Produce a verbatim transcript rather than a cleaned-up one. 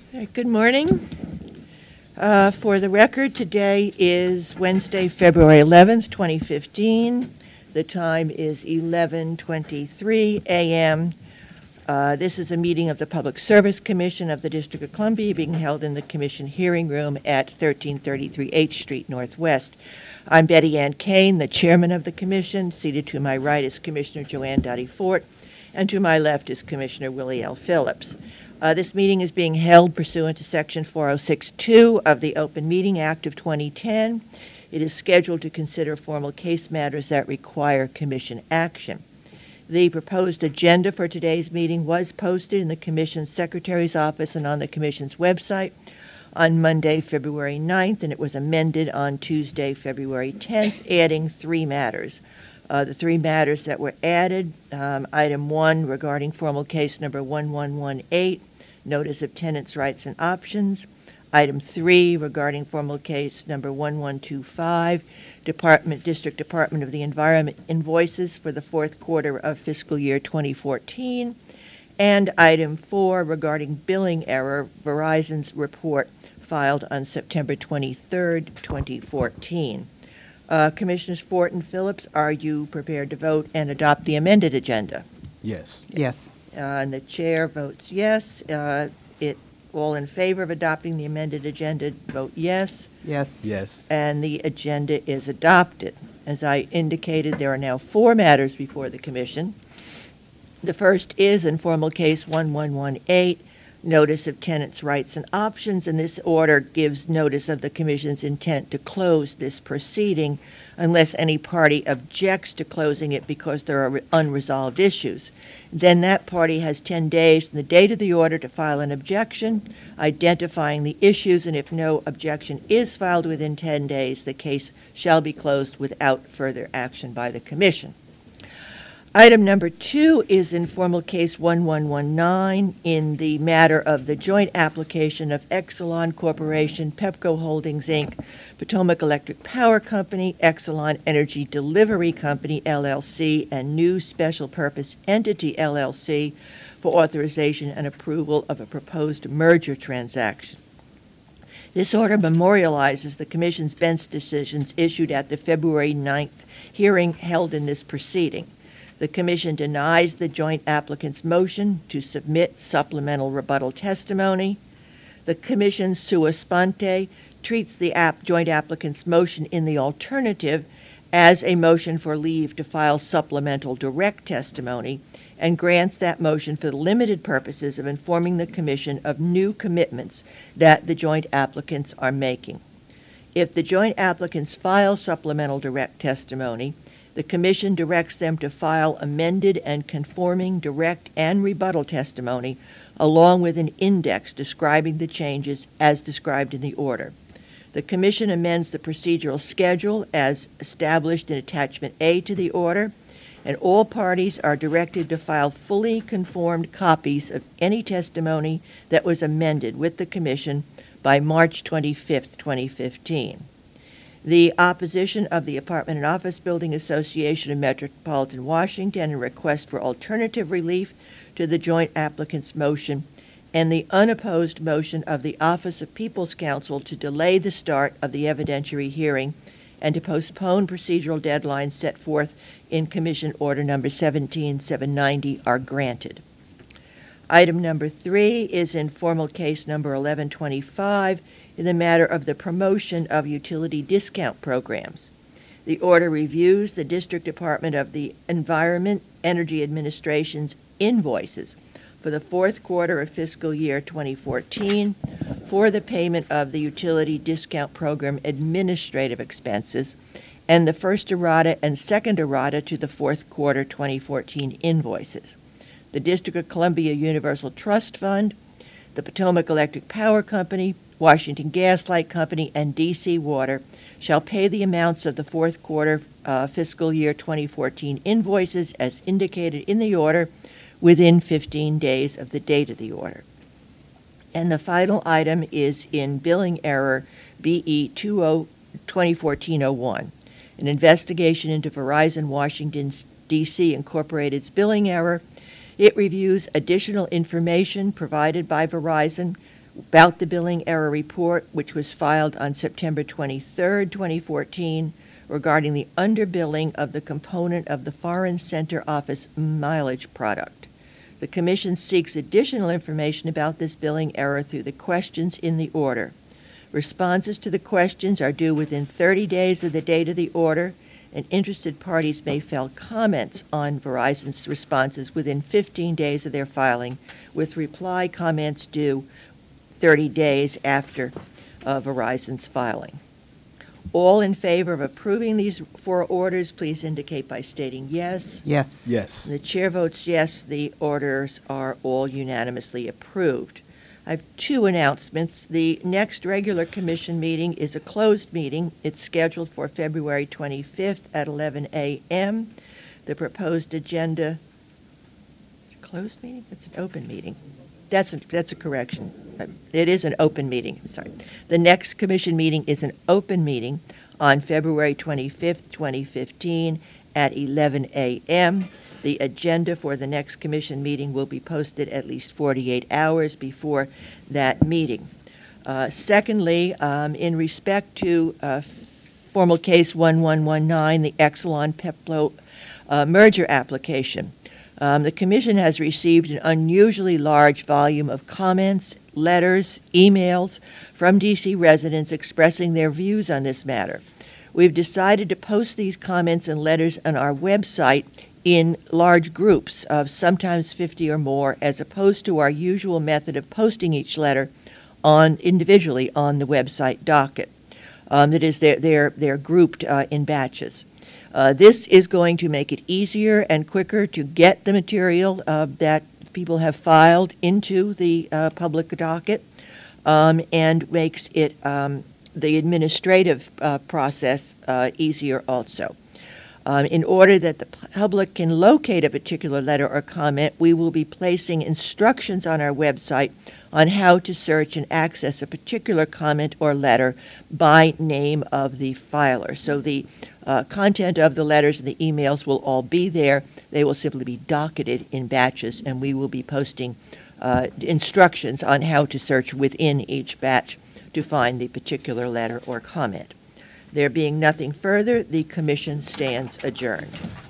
All right, good morning. Uh, for the record, today is Wednesday, February eleventh, twenty fifteen. The time is eleven twenty-three a m Uh, this is a meeting of the Public Service Commission of the District of Columbia being held in the Commission hearing room at thirteen thirty-three H Street Northwest. I'm Betty Ann Kane, the chairman of the commission. Seated to my right is Commissioner Joanne Dottie Fort, and to my left is Commissioner Willie L. Phillips. Uh, this meeting is being held pursuant to Section four oh six two of the Open Meeting Act of twenty ten. It is scheduled to consider formal case matters that require commission action. The proposed agenda for today's meeting was posted in the Commission's Secretary's office and on the Commission's website on Monday, February ninth, and it was amended on Tuesday, February tenth, adding three matters. Uh, the three matters that were added, um, item one regarding formal case number one one one eight, notice of tenants' rights and options. Item three regarding formal case number one one two five, Department District Department of the Environment invoices for the fourth quarter of fiscal year twenty fourteen. And item four regarding billing error, Verizon's report filed on September twenty-third, twenty fourteen. Uh, Commissioners Fort and Phillips, are you prepared to vote and adopt the amended agenda? Yes. Yes. Uh, and the chair votes yes. Uh, it all in favor of adopting the amended agenda vote yes. Yes. Yes. And the agenda is adopted. As I indicated, there are now four matters before the commission. The first is informal case one one one eight, notice of tenants' rights and options, and this order gives notice of the commission's intent to close this proceeding unless any party objects to closing it because there are unresolved issues. Then that party has ten days from the date of the order to file an objection, identifying the issues, and if no objection is filed within ten days, the case shall be closed without further action by the commission. Item number two is informal case one one one nine in the matter of the joint application of Exelon Corporation, Pepco Holdings, Incorporated, Potomac Electric Power Company, Exelon Energy Delivery Company, L L C, and New Special Purpose Entity, L L C, for authorization and approval of a proposed merger transaction. This order memorializes the Commission's bench decisions issued at the February ninth hearing held in this proceeding. The Commission denies the joint applicant's motion to submit supplemental rebuttal testimony. The Commission sua sponte treats the app, joint applicant's motion in the alternative as a motion for leave to file supplemental direct testimony and grants that motion for the limited purposes of informing the Commission of new commitments that the joint applicants are making. If the joint applicants file supplemental direct testimony, the Commission directs them to file amended and conforming direct and rebuttal testimony along with an index describing the changes as described in the order. The Commission amends the procedural schedule as established in Attachment A to the order, and all parties are directed to file fully conformed copies of any testimony that was amended with the Commission by March twenty-fifth, twenty fifteen. The opposition of the Apartment and Office Building Association of Metropolitan Washington and request for alternative relief to the joint applicant's motion, and the unopposed motion of the Office of People's Counsel to delay the start of the evidentiary hearing and to postpone procedural deadlines set forth in Commission Order Number seventeen seven ninety are granted. Item number three is informal case number eleven twenty-five in the matter of the promotion of utility discount programs. The order reviews the District Department of the Environment Energy Administration's invoices for the fourth quarter of fiscal year twenty fourteen for the payment of the utility discount program administrative expenses and the first errata and second errata to the fourth quarter twenty fourteen invoices. The District of Columbia Universal Trust Fund, the Potomac Electric Power Company, Washington Gas Light Company, and D C Water shall pay the amounts of the fourth quarter uh, fiscal year twenty fourteen invoices as indicated in the order within fifteen days of the date of the order. And the final item is in billing error B E twenty fourteen oh one, an investigation into Verizon Washington D C Incorporated's billing error. It reviews additional information provided by Verizon about the billing error report, which was filed on September twenty-third, twenty fourteen, regarding the underbilling of the component of the Foreign Center Office mileage product. The Commission seeks additional information about this billing error through the questions in the order. Responses to the questions are due within thirty days of the date of the order, and interested parties may file comments on Verizon's responses within fifteen days of their filing, with reply comments due thirty days after uh, Verizon's filing. All in favor of approving these four orders, please indicate by stating yes. Yes. Yes. The chair votes yes. The orders are all unanimously approved. I have two announcements. The next regular commission meeting is a closed meeting. It's scheduled for February twenty-fifth at eleven a.m. The proposed agenda, closed meeting? It's an open meeting. That's a, that's a correction. It is an open meeting. I'm sorry. The next commission meeting is an open meeting on February twenty-fifth, twenty fifteen at eleven a.m. The agenda for the next commission meeting will be posted at least forty-eight hours before that meeting. Uh, secondly, um, in respect to uh, formal case one one one nine, the Exelon Peplo uh, merger application, Um, the Commission has received an unusually large volume of comments, letters, emails from D C residents expressing their views on this matter. We've decided to post these comments and letters on our website in large groups of sometimes fifty or more, as opposed to our usual method of posting each letter on individually on the website docket. Um, that is, they're, they're, they're grouped uh, in batches. Uh, this is going to make it easier and quicker to get the material uh, that people have filed into the uh, public docket, um, and makes it um, the administrative uh, process uh, easier also. Um, in order that the public can locate a particular letter or comment, we will be placing instructions on our website on how to search and access a particular comment or letter by name of the filer. So the uh, content of the letters and the emails will all be there. They will simply be docketed in batches, and we will be posting uh, instructions on how to search within each batch to find the particular letter or comment. There being nothing further, the commission stands adjourned.